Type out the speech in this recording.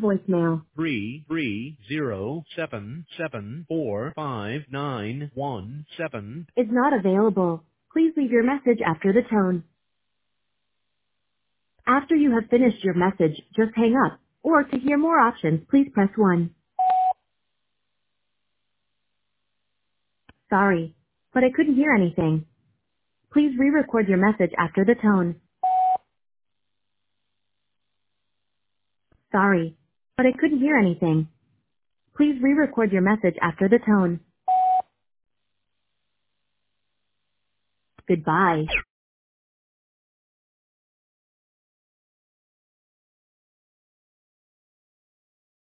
voicemail. 33077459117 Is not available. Please leave your message after the tone. After you have finished your message, just hang up. Or to hear more options, please press 1. Sorry, but I couldn't hear anything. Please re-record your message after the tone. Sorry, but I couldn't hear anything. Please re-record your message after the tone. Goodbye.